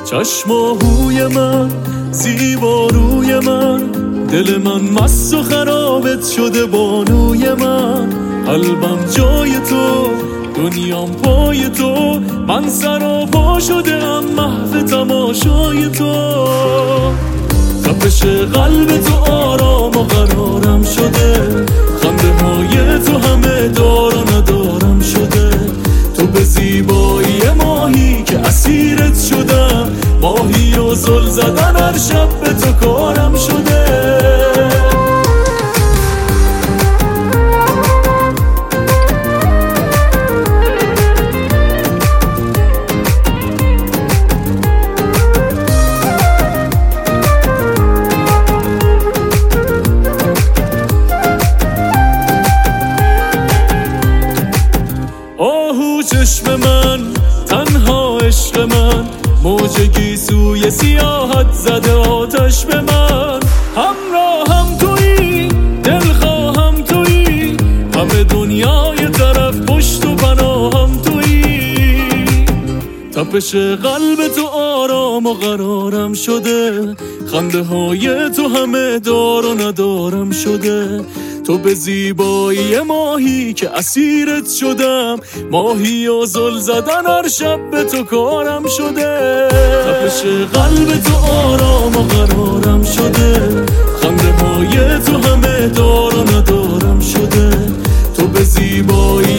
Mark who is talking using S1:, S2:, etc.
S1: چشماهوی من، زیباروی من، دل من مست و خرابت شده بانوی من. قلبم جای تو، دنیام پای تو، من سراپا شده ام محو تماشای تو. تپش قلب تو آرام و قرارم شده، خنده های تو همه دار و ندارم شده. تو به زیبایی ماهی که اسیرت شدم، ماهی و زل زدن هر شب به تو کارم شده. آهو چشم من، تنها عشق من، موج گیسوی سیاحت زده آتش به من. همراهم تویی، دلخواهم تویی، همه دنیای طرف پشت و پناهم تویی. تپش قلب تو آرام و قرارم شده، خنده های تو همه دار و ندارم شده. تو به زیبایی ماهی که اسیرت شدم، ماهی و زل زدن هر شب به تو کارم شده. تپش قلب تو آرام و قرارم شده، خنده های تو همه دار و ندارم شده. تو به زیبایی